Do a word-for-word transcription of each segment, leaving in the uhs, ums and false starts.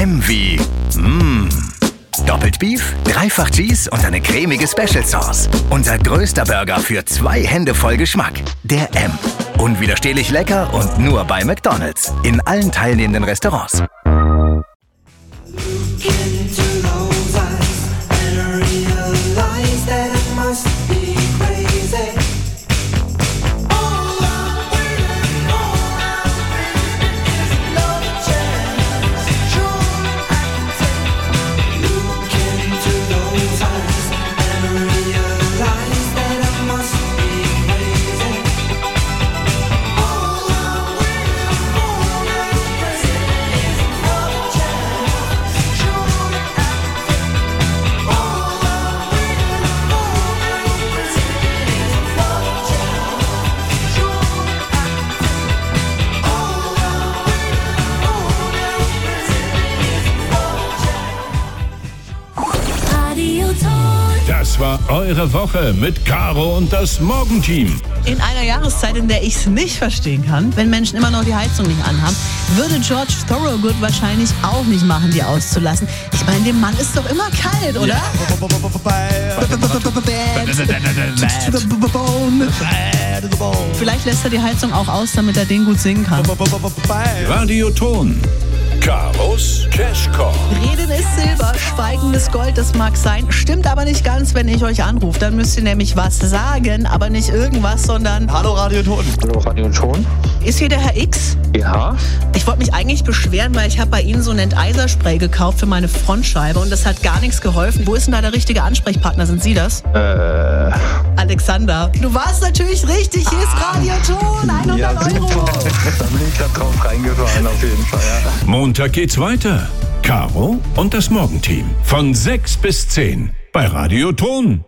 M wie Mmm. Doppelt Beef, Dreifach Cheese und eine cremige Special Sauce. Unser größter Burger für zwei Hände voll Geschmack. Der M. Unwiderstehlich lecker und nur bei McDonald's. In allen teilnehmenden Restaurants. Das war eure Woche mit Caro und das Morgenteam. In einer Jahreszeit, in der ich es nicht verstehen kann, wenn Menschen immer noch die Heizung nicht anhaben, würde George Thorogood wahrscheinlich auch nicht machen, die auszulassen. Ich meine, dem Mann ist doch immer kalt, oder? Ja. Vielleicht lässt er die Heizung auch aus, damit er den gut singen kann. Radioton. Karos Cashcall. Reden ist Silber, Schweigen ist Gold, das mag sein. Stimmt aber nicht ganz, wenn ich euch anrufe. Dann müsst ihr nämlich was sagen, aber nicht irgendwas, sondern... Hallo Radioton. Hallo Radioton. Ist hier der Herr X? Ja. Ich wollte mich eigentlich beschweren, weil ich habe bei Ihnen so ein Enteiserspray gekauft für meine Frontscheibe und das hat gar nichts geholfen. Wo ist denn da der richtige Ansprechpartner? Sind Sie das? Äh... Alexander. Du warst natürlich richtig. Hier ist Radioton. hundert ja, Euro. Da bin ich gerade drauf reingefallen auf jeden Fall. Ja. Montag geht's weiter. Caro und das Morgenteam. Von sechs bis zehn bei Radioton.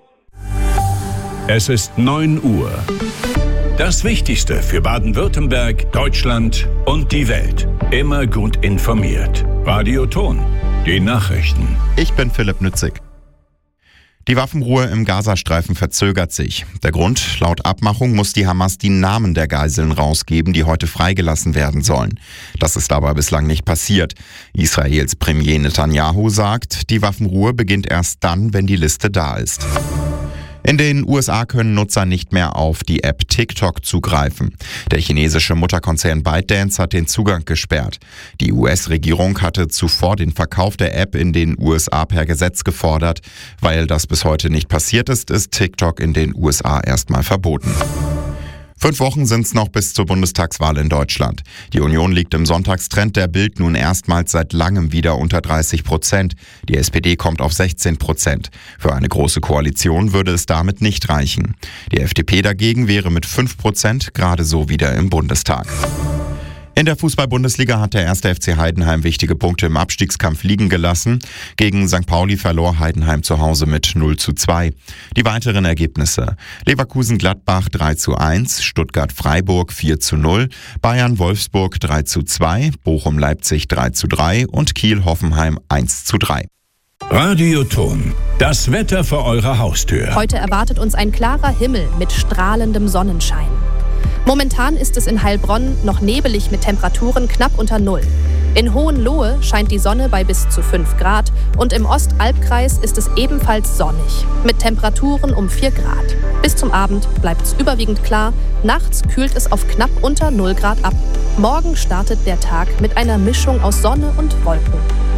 Es ist neun Uhr. Das Wichtigste für Baden-Württemberg, Deutschland und die Welt. Immer gut informiert. Radioton. Die Nachrichten. Ich bin Philipp Nützig. Die Waffenruhe im Gazastreifen verzögert sich. Der Grund: Laut Abmachung muss die Hamas die Namen der Geiseln rausgeben, die heute freigelassen werden sollen. Das ist aber bislang nicht passiert. Israels Premier Netanyahu sagt, die Waffenruhe beginnt erst dann, wenn die Liste da ist. In den U S A können Nutzer nicht mehr auf die App TikTok zugreifen. Der chinesische Mutterkonzern ByteDance hat den Zugang gesperrt. Die U S-Regierung hatte zuvor den Verkauf der App in den U S A per Gesetz gefordert. Weil das bis heute nicht passiert ist, ist TikTok in den U S A erstmal verboten. Fünf Wochen sind es noch bis zur Bundestagswahl in Deutschland. Die Union liegt im Sonntagstrend der Bild nun erstmals seit langem wieder unter dreißig Prozent. Die S P D kommt auf sechzehn Prozent. Für eine große Koalition würde es damit nicht reichen. Die F D P dagegen wäre mit fünf Prozent gerade so wieder im Bundestag. In der Fußball-Bundesliga hat der erste F C Heidenheim wichtige Punkte im Abstiegskampf liegen gelassen. Gegen Sankt Pauli verlor Heidenheim zu Hause mit null zu zwei. Die weiteren Ergebnisse: Leverkusen-Gladbach drei zu eins, Stuttgart-Freiburg vier zu null, Bayern-Wolfsburg drei zu zwei, Bochum-Leipzig drei zu drei und Kiel-Hoffenheim eins zu drei. Radioton. Das Wetter vor eurer Haustür. Heute erwartet uns ein klarer Himmel mit strahlendem Sonnenschein. Momentan ist es in Heilbronn noch nebelig mit Temperaturen knapp unter Null. In Hohenlohe scheint die Sonne bei bis zu fünf Grad und im Ostalbkreis ist es ebenfalls sonnig mit Temperaturen um vier Grad. Bis zum Abend bleibt es überwiegend klar, nachts kühlt es auf knapp unter null Grad ab. Morgen startet der Tag mit einer Mischung aus Sonne und Wolken.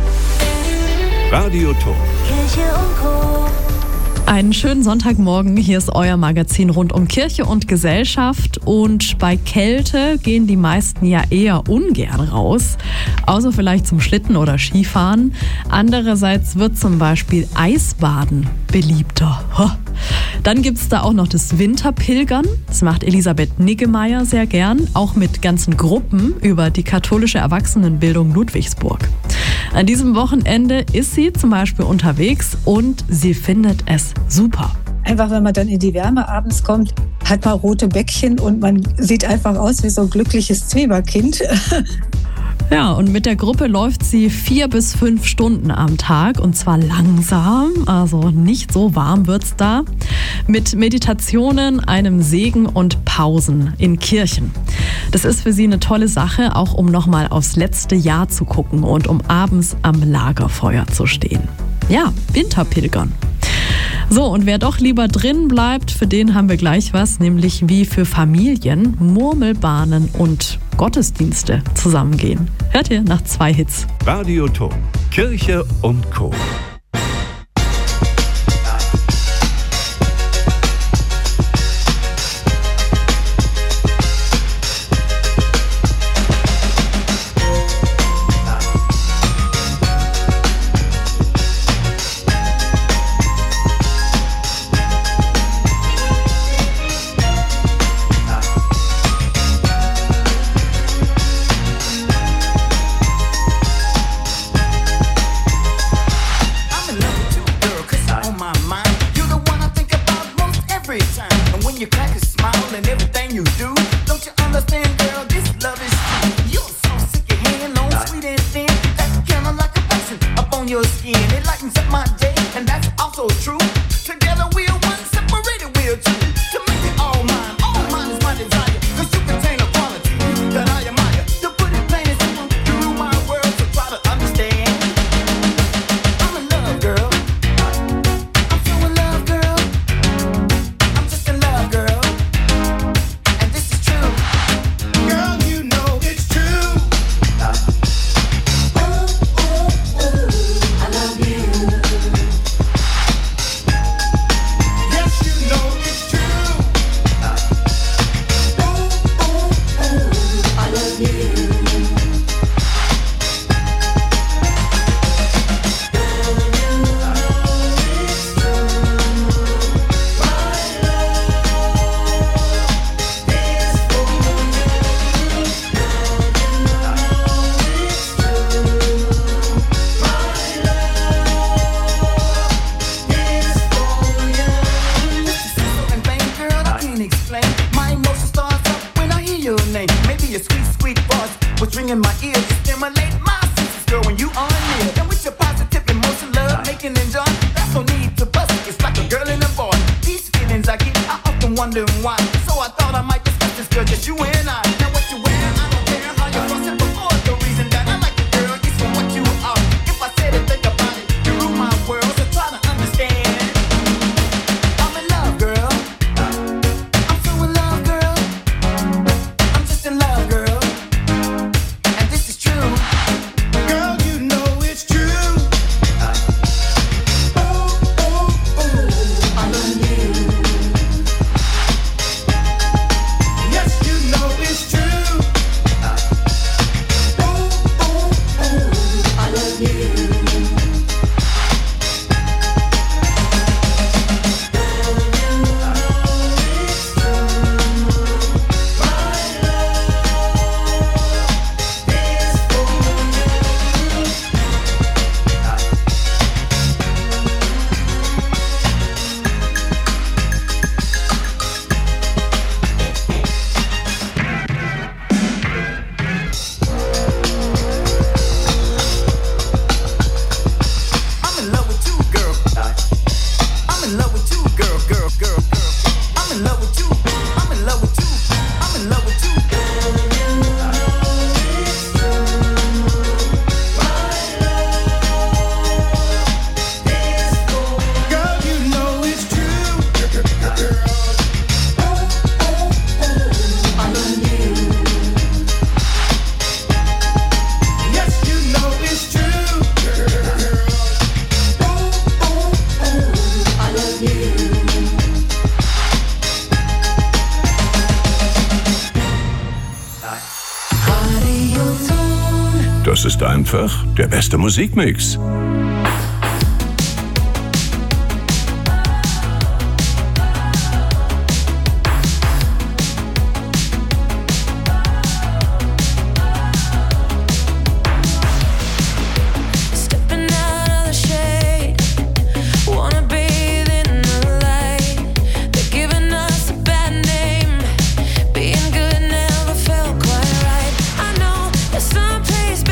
Radioton. Kirche und Co. Einen schönen Sonntagmorgen, hier ist euer Magazin rund um Kirche und Gesellschaft und bei Kälte gehen die meisten ja eher ungern raus, außer vielleicht zum Schlitten oder Skifahren. Andererseits wird zum Beispiel Eisbaden beliebter. Dann gibt es da auch noch das Winterpilgern, das macht Elisabeth Niggemeier sehr gern, auch mit ganzen Gruppen über die katholische Erwachsenenbildung Ludwigsburg. An diesem Wochenende ist sie zum Beispiel unterwegs und sie findet es super. Einfach, wenn man dann in die Wärme abends kommt, hat man rote Bäckchen und man sieht einfach aus wie so ein glückliches Zwieberkind. Ja, und mit der Gruppe läuft sie vier bis fünf Stunden am Tag und zwar langsam, also nicht so warm wird's da, mit Meditationen, einem Segen und Pausen in Kirchen. Das ist für sie eine tolle Sache, auch um nochmal aufs letzte Jahr zu gucken und um abends am Lagerfeuer zu stehen. Ja, Winterpilgern. So, und wer doch lieber drin bleibt, für den haben wir gleich was, nämlich wie für Familien Murmelbahnen und Gottesdienste zusammengehen. Hört ihr nach zwei Hits. Radio Ton, Kirche und Co. Das ist einfach der beste Musikmix. Place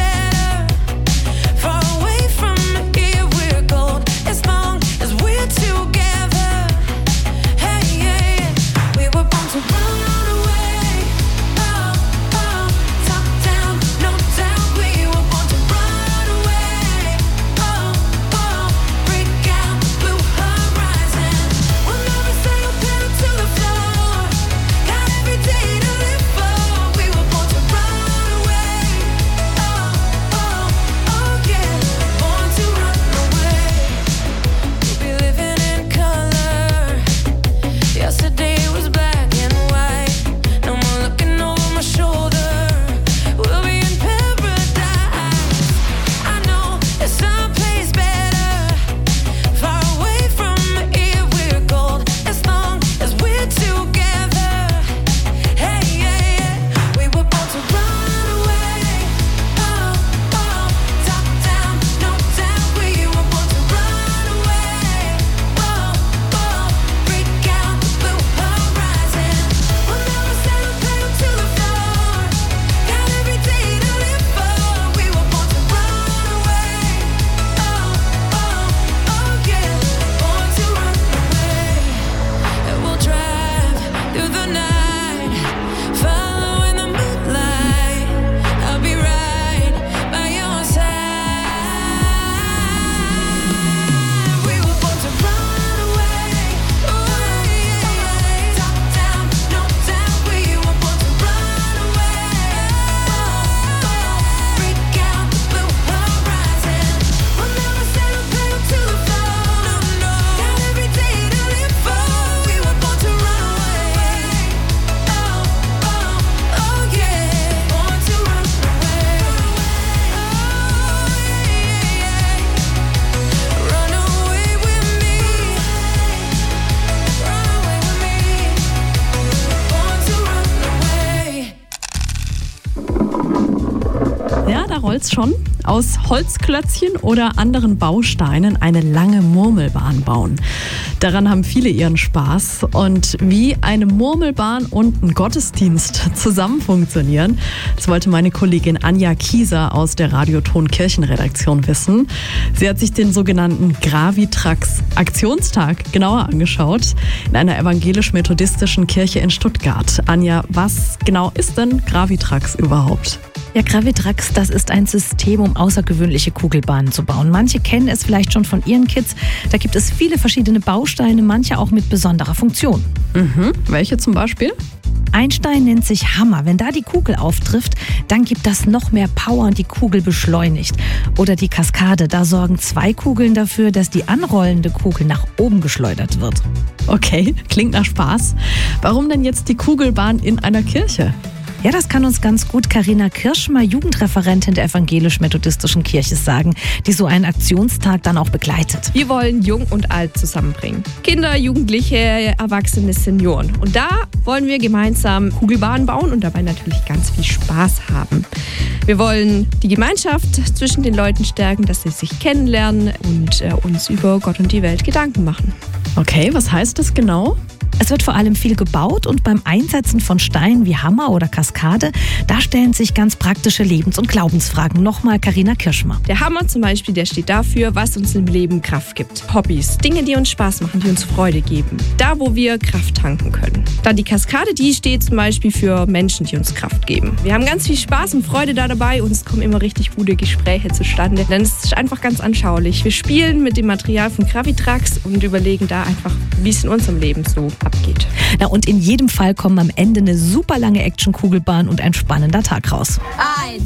damals schon aus Holzklötzchen oder anderen Bausteinen eine lange Murmelbahn bauen. Daran haben viele ihren Spaß. Und wie eine Murmelbahn und ein Gottesdienst zusammen funktionieren, das wollte meine Kollegin Anja Kieser aus der Radioton Kirchenredaktion wissen. Sie hat sich den sogenannten Gravitrax Aktionstag genauer angeschaut in einer evangelisch-methodistischen Kirche in Stuttgart. Anja, was genau ist denn Gravitrax überhaupt? Ja, Gravitrax, das ist ein System, um außergewöhnliche Kugelbahnen zu bauen. Manche kennen es vielleicht schon von ihren Kids. Da gibt es viele verschiedene Bausteine, manche auch mit besonderer Funktion. Mhm. Welche zum Beispiel? Ein Stein nennt sich Hammer. Wenn da die Kugel auftrifft, dann gibt das noch mehr Power und die Kugel beschleunigt. Oder die Kaskade, da sorgen zwei Kugeln dafür, dass die anrollende Kugel nach oben geschleudert wird. Okay, klingt nach Spaß. Warum denn jetzt die Kugelbahn in einer Kirche? Ja, das kann uns ganz gut Carina Kirschmer, Jugendreferentin der evangelisch-methodistischen Kirche, sagen, die so einen Aktionstag dann auch begleitet. Wir wollen Jung und Alt zusammenbringen. Kinder, Jugendliche, Erwachsene, Senioren. Und da wollen wir gemeinsam Kugelbahnen bauen und dabei natürlich ganz viel Spaß haben. Wir wollen die Gemeinschaft zwischen den Leuten stärken, dass sie sich kennenlernen und äh, uns über Gott und die Welt Gedanken machen. Okay, was heißt das genau? Es wird vor allem viel gebaut und beim Einsetzen von Steinen wie Hammer oder Kaskade, da stellen sich ganz praktische Lebens- und Glaubensfragen. Nochmal Carina Kirschmer. Der Hammer zum Beispiel, der steht dafür, was uns im Leben Kraft gibt. Hobbys, Dinge, die uns Spaß machen, die uns Freude geben. Da, wo wir Kraft tanken können. Dann die Kaskade, die steht zum Beispiel für Menschen, die uns Kraft geben. Wir haben ganz viel Spaß und Freude da dabei und es kommen immer richtig gute Gespräche zustande. Denn es ist einfach ganz anschaulich. Wir spielen mit dem Material von Gravitrax und überlegen da einfach, wie es in unserem Leben so abgeht. Na, und in jedem Fall kommen am Ende eine super lange Action-Kugelbahn und ein spannender Tag raus. Eins,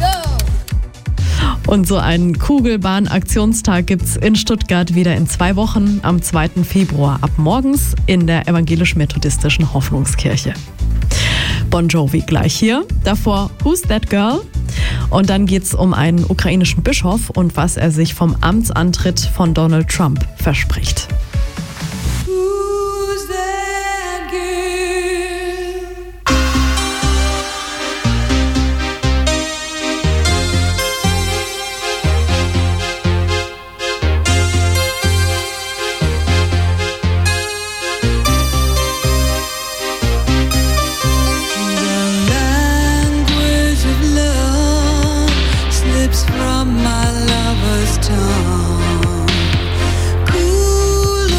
go! Und so einen Kugelbahn-Aktionstag gibt's in Stuttgart wieder in zwei Wochen am zweiten Februar ab morgens in der evangelisch-methodistischen Hoffnungskirche. Bon Jovi gleich hier, davor Who's That Girl? Und dann geht's um einen ukrainischen Bischof und was er sich vom Amtsantritt von Donald Trump verspricht. From my lover's tongue, cool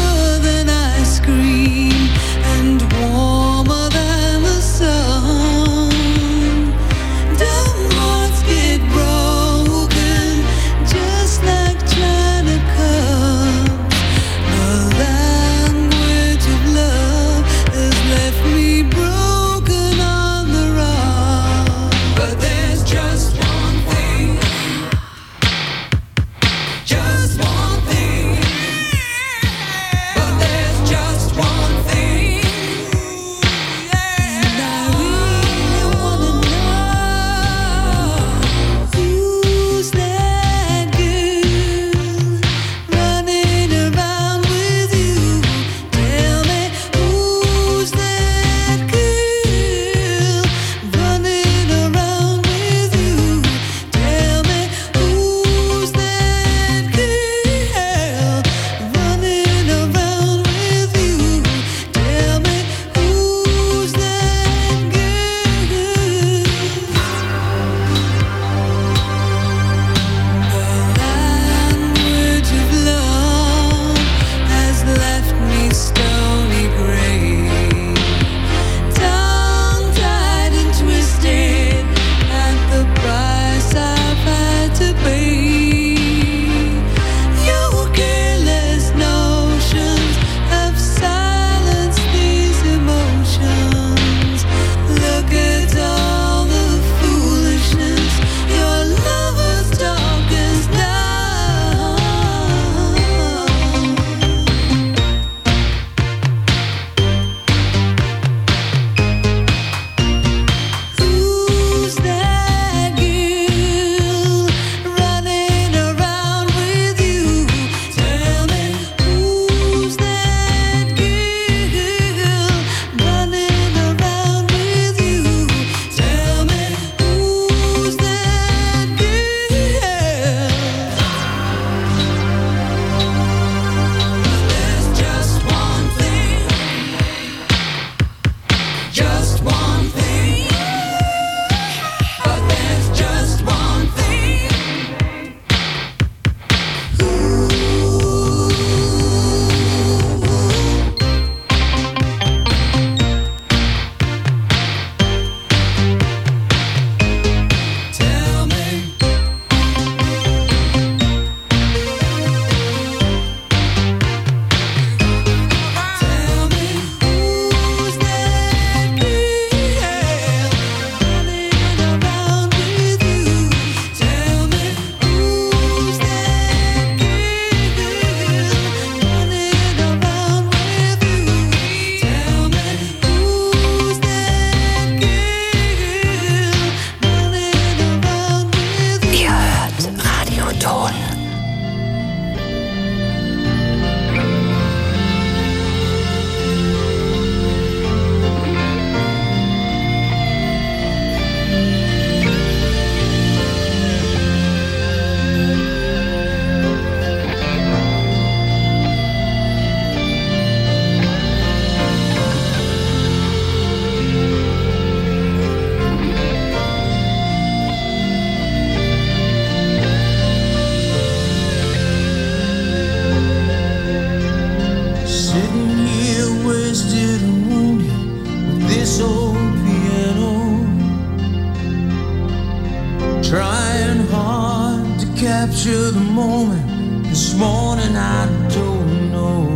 moment, this morning I don't know.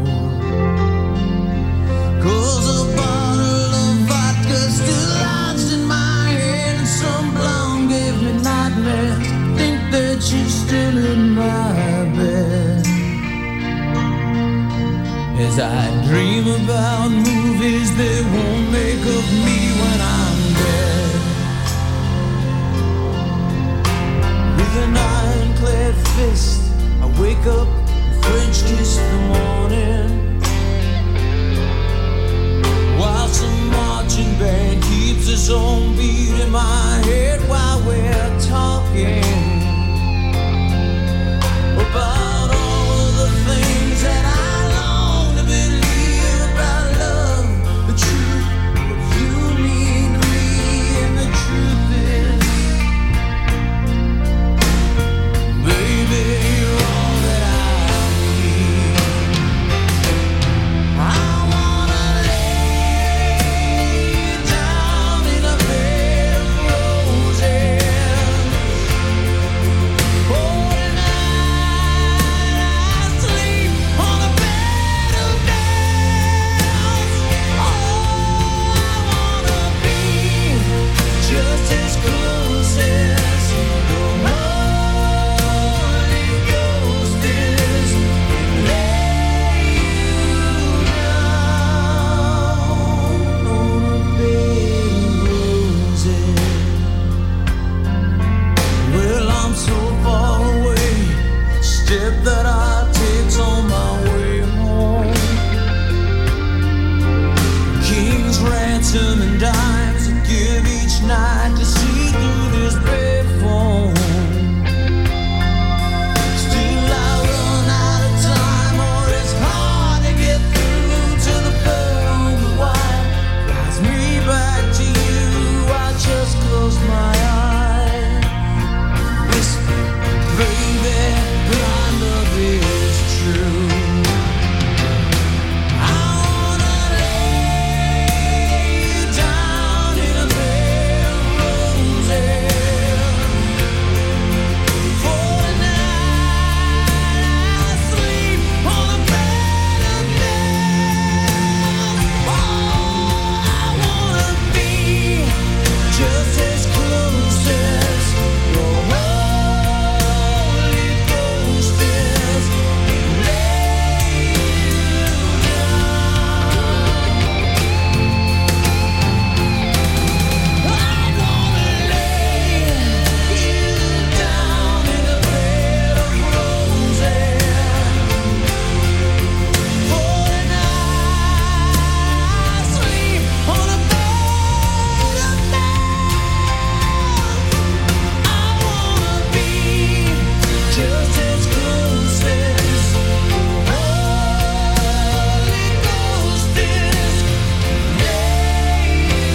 'Cause a bottle of vodka still lodged in my head, and some blonde gave me nightmares. Think that she's still in my bed. As I dream about movies that won't make of me when I'm dead. With an ironclad fist, I wake up, French kiss the morning, while some marching band keeps its own beat in my head while we're talking about all of the things that I long to believe about love, the truth, what you mean to me, and the truth is, baby, you're all that I need. I wanna lay down in a bed of roses. Oh, tonight I sleep on a bed of nails. Oh, I wanna be just as close as the Holy Ghost is. Lay you down on a bed of roses. Well, I'm so far away. Step that I take's on my way home. King's ransom and dimes I give each night to see through this bed phone. Still I run out of time, or it's hard to get through to the phone. Why flies me back to you? I just close my eyes, whisper, baby, blind love is true. I wanna lay you down in a bed of roses. For tonight I sleep on a bed of nails. Oh, I wanna be just as close as your Holy Ghost is. Lay you down. I wanna lay you down in a bed of roses. For tonight I sleep on a bed of nails. I wanna be just as close as the Holy Ghost is. Lay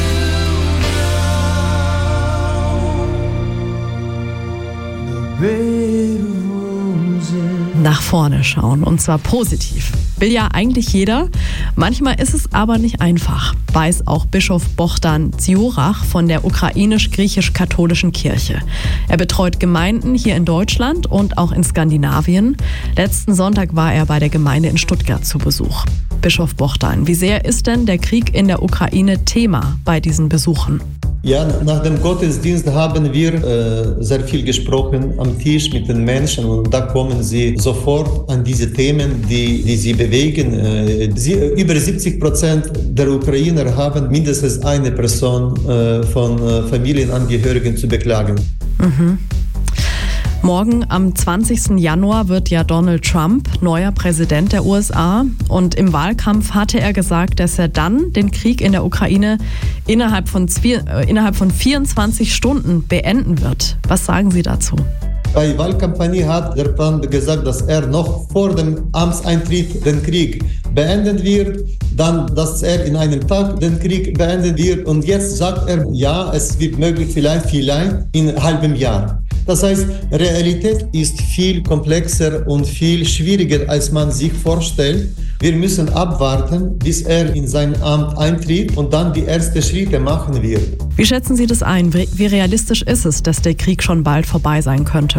you down. The bed of roses. Nach vorne schauen, und zwar positiv. Will ja eigentlich jeder, manchmal ist es aber nicht einfach, weiß auch Bischof Bohdan Dziurach von der ukrainisch-griechisch-katholischen Kirche. Er betreut Gemeinden hier in Deutschland und auch in Skandinavien. Letzten Sonntag war er bei der Gemeinde in Stuttgart zu Besuch. Bischof Bohdan, wie sehr ist denn der Krieg in der Ukraine Thema bei diesen Besuchen? Ja, nach dem Gottesdienst haben wir äh, sehr viel gesprochen am Tisch mit den Menschen, und da kommen sie sofort an diese Themen, die, die sie bewegen. Äh, sie, über siebzig Prozent der Ukrainer haben mindestens eine Person äh, von äh, Familienangehörigen zu beklagen. Mhm. Morgen am zwanzigsten Januar wird ja Donald Trump neuer Präsident der U S A, und im Wahlkampf hatte er gesagt, dass er dann den Krieg in der Ukraine innerhalb von, zwi- äh, innerhalb von vierundzwanzig Stunden beenden wird. Was sagen Sie dazu? Bei der Wahlkampagne hat der Trump gesagt, dass er noch vor dem Amtseintritt den Krieg beenden wird, dann, dass er in einem Tag den Krieg beenden wird, und jetzt sagt er, ja, es wird möglich, vielleicht, vielleicht in einem halben Jahr. Das heißt, Realität ist viel komplexer und viel schwieriger, als man sich vorstellt. Wir müssen abwarten, bis er in sein Amt eintritt und dann die ersten Schritte machen wird. Wie schätzen Sie das ein? Wie realistisch ist es, dass der Krieg schon bald vorbei sein könnte?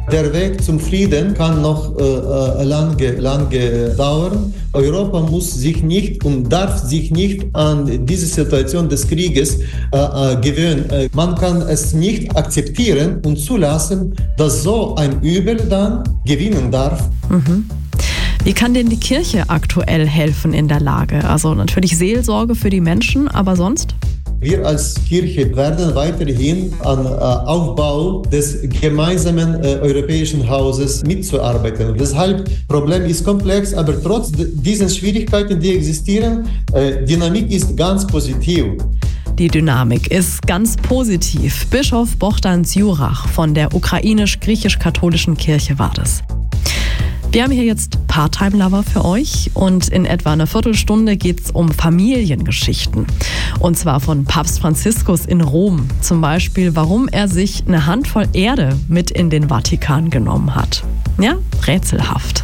Der Weg zum Frieden kann noch äh, lange, lange dauern. Europa muss sich nicht und darf sich nicht an diese Situation des Krieges äh, äh, gewöhnen. Äh, man kann es nicht akzeptieren und zulassen, dass so ein Übel dann gewinnen darf. Mhm. Wie kann denn die Kirche aktuell helfen in der Lage? Also natürlich Seelsorge für die Menschen, aber sonst? Wir als Kirche werden weiterhin am äh, Aufbau des gemeinsamen äh, europäischen Hauses mitzuarbeiten. Deshalb, Problem ist komplex, aber trotz diesen Schwierigkeiten, die existieren, äh, Dynamik ist ganz positiv. Die Dynamik ist ganz positiv. Bischof Bohdan Dziurach von der ukrainisch-griechisch-katholischen Kirche war das. Wir haben hier jetzt Part-Time-Lover für euch und in etwa einer Viertelstunde geht es um Familiengeschichten. Und zwar von Papst Franziskus in Rom. Zum Beispiel, warum er sich eine Handvoll Erde mit in den Vatikan genommen hat. Ja, rätselhaft.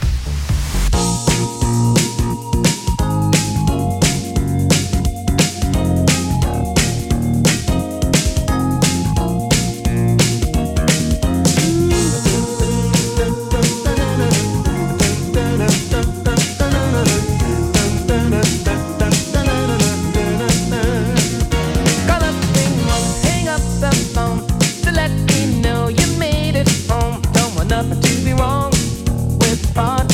Nothing to be wrong with part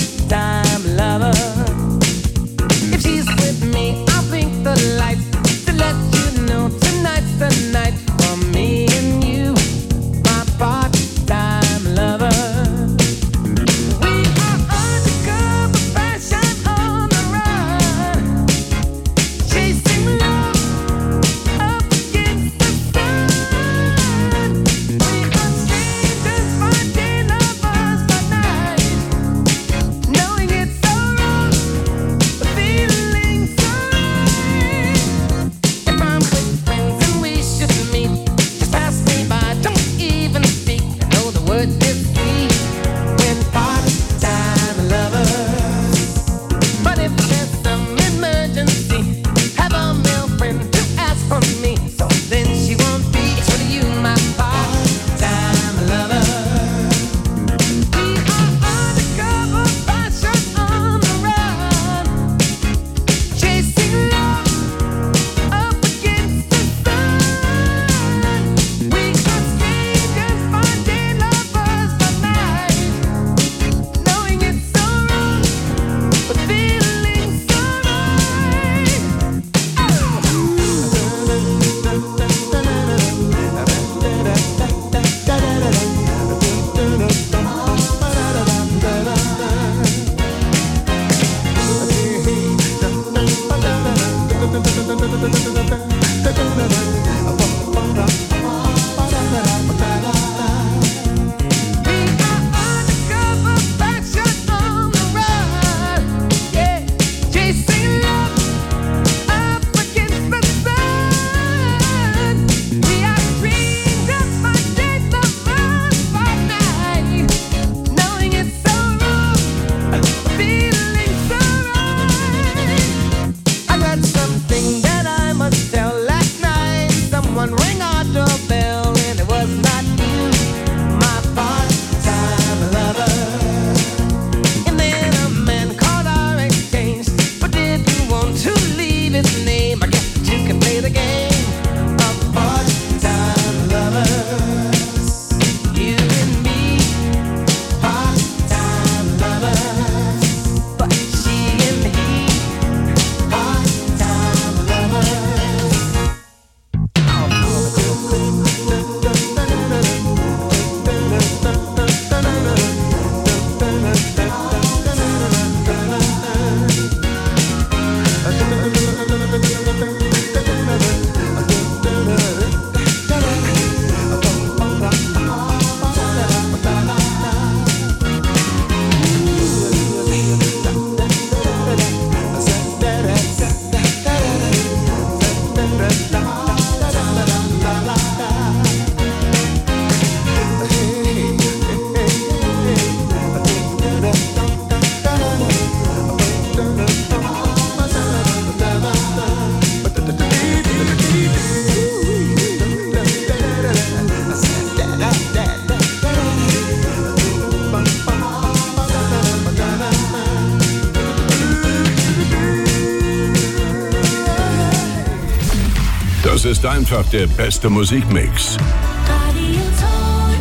Das ist einfach der beste Musikmix. Radio Ton.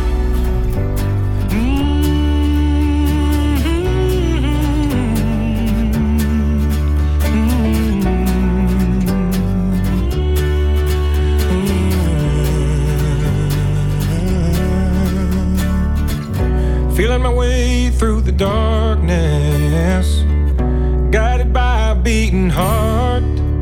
Feeling my way through the darkness, guided by a beating heart.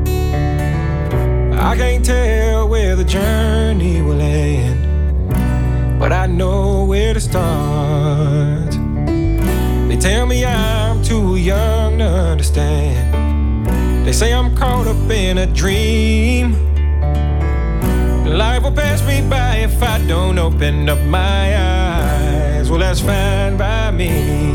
I can't tell where the journey will end, but I know where to start. They tell me I'm too young to understand. They say I'm caught up in a dream. Life will pass me by if I don't open up my eyes. Well, that's fine by me.